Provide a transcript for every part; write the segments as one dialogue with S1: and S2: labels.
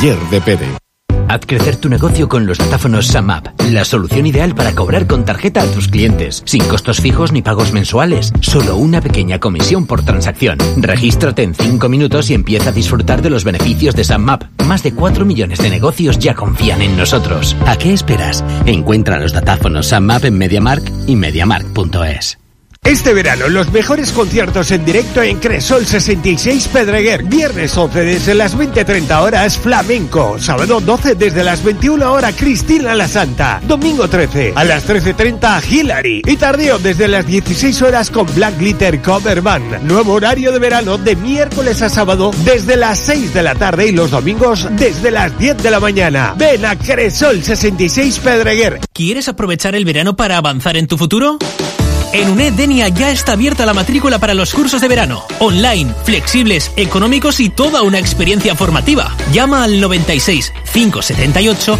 S1: taller de Pere.
S2: Haz crecer tu negocio con los datáfonos SumUp, la solución ideal para cobrar con tarjeta a tus clientes, sin costos fijos ni pagos mensuales, solo una pequeña comisión por transacción. Regístrate en 5 minutos y empieza a disfrutar de los beneficios de SumUp. Más de 4 millones de negocios ya confían en nosotros. ¿A qué esperas? Encuentra los datáfonos SumUp en MediaMarkt y MediaMarkt.es.
S3: Este verano, los mejores conciertos en directo en Cresol 66 Pedreguer. Viernes 11 desde las 20:30 horas, Flamenco. Sábado 12 desde las 21 horas, Cristina la Santa. Domingo 13 a las 13:30, Hilary. Y tardeo desde las 16 horas con Black Glitter Cover Band. Nuevo horario de verano de miércoles a sábado desde las 6 de la tarde y los domingos desde las 10 de la mañana. Ven a Cresol 66 Pedreguer.
S4: ¿Quieres aprovechar el verano para avanzar en tu futuro? En UNED Denia ya está abierta la matrícula para los cursos de verano. Online, flexibles, económicos y toda una experiencia formativa. Llama al 96 578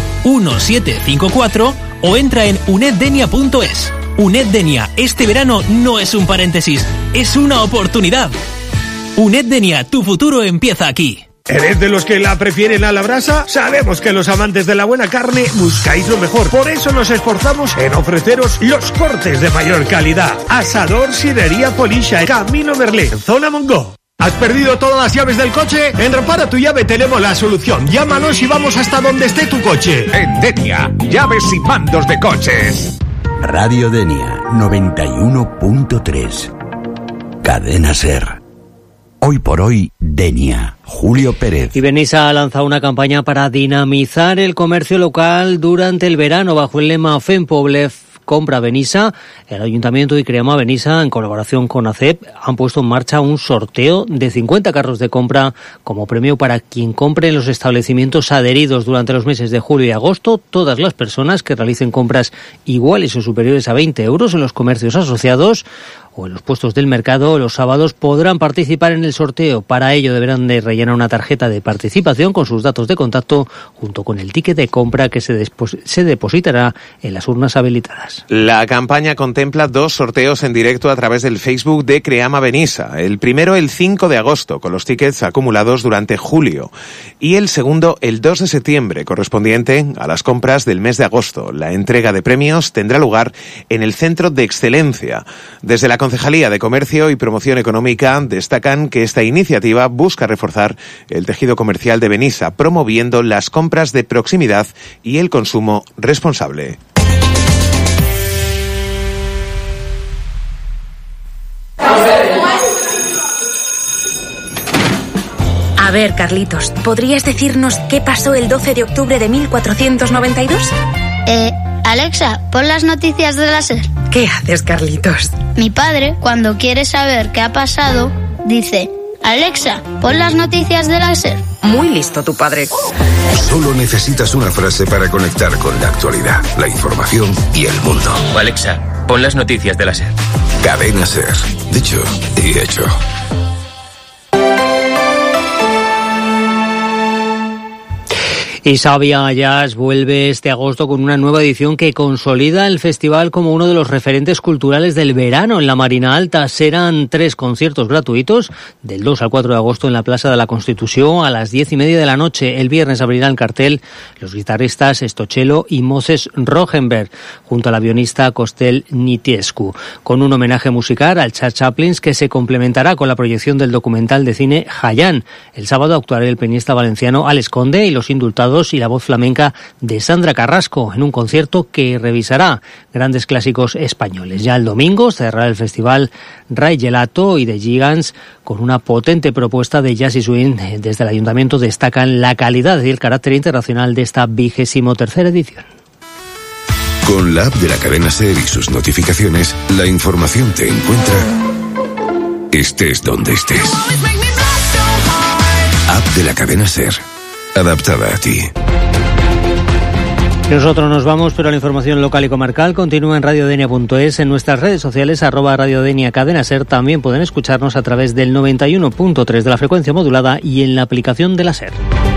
S4: 1754 o entra en uneddenia.es. UNED Denia, este verano no es un paréntesis, es una oportunidad. UNED Denia, tu futuro empieza aquí.
S3: ¿Eres de los que la prefieren a la brasa? Sabemos que los amantes de la buena carne buscáis lo mejor. Por eso nos esforzamos en ofreceros los cortes de mayor calidad. Asador Sidería Polisha, Camino Merlín, Zona Mongo. ¿Has perdido todas las llaves del coche? En Repara tu Llave tenemos la solución. Llámanos y vamos hasta donde esté tu coche.
S5: En Denia, llaves y mandos de coches.
S6: Radio Denia 91.3. Cadena SER. Hoy por hoy, Denia. Julio Pérez.
S7: Y Benissa ha lanzado una campaña para dinamizar el comercio local durante el verano bajo el lema FEMPOBLEF. Compra Benissa. El Ayuntamiento y Creama Benissa, en colaboración con ACEP, han puesto en marcha un sorteo de 50 carros de compra como premio para quien compre en los establecimientos adheridos durante los meses de julio y agosto. Todas las personas que realicen compras iguales o superiores a 20 euros en los comercios asociados o en los puestos del mercado los sábados podrán participar en el sorteo. Para ello deberán de rellenar una tarjeta de participación con sus datos de contacto junto con el ticket de compra que se depositará en las urnas habilitadas.
S8: La campaña contempla 2 sorteos en directo a través del Facebook de Creama Benissa. El primero el 5 de agosto con los tickets acumulados durante julio y el segundo el 2 de septiembre correspondiente a las compras del mes de agosto. La entrega de premios tendrá lugar en el Centro de Excelencia. Desde la Concejalía de Comercio y Promoción Económica destacan que esta iniciativa busca reforzar el tejido comercial de Benissa, promoviendo las compras de proximidad y el consumo responsable.
S9: A ver, Carlitos, ¿podrías decirnos qué pasó el 12 de octubre de 1492?
S10: Alexa, pon las noticias de la SER.
S9: ¿Qué haces, Carlitos?
S10: Mi padre, cuando quiere saber qué ha pasado, dice: Alexa, pon las noticias de la SER.
S9: Muy listo tu padre.
S11: Solo necesitas una frase para conectar con la actualidad, la información y el mundo.
S12: Alexa, pon las noticias de la SER.
S11: Cadena SER. Dicho y hecho.
S7: Y Savia Jazz vuelve este agosto con una nueva edición que consolida el festival como uno de los referentes culturales del verano en la Marina Alta. Serán 3 conciertos gratuitos del 2 al 4 de agosto en la Plaza de la Constitución a las 10:30 de la noche. El viernes abrirá el cartel los guitarristas Stochelo y Moses Rogenberg, junto al avionista Costel Nitiescu, con un homenaje musical al Charles Chaplin que se complementará con la proyección del documental de cine Hayan. El sábado actuará el pianista valenciano Alex Conde y los indultados y la voz flamenca de Sandra Carrasco en un concierto que revisará grandes clásicos españoles. Ya el domingo cerrará el festival Ray Gelato y The Gigants con una potente propuesta de jazz y swing. Desde el Ayuntamiento destacan la calidad y el carácter internacional de esta 23ª edición.
S11: Con la app de la cadena SER y sus notificaciones, la información te encuentra estés donde estés. App de la cadena SER. Adaptada a ti.
S7: Nosotros nos vamos, pero la información local y comarcal continúa en radiodenia.es, en nuestras redes sociales, @radiodenia Cadena SER. También pueden escucharnos a través del 91.3 de la frecuencia modulada y en la aplicación de la SER.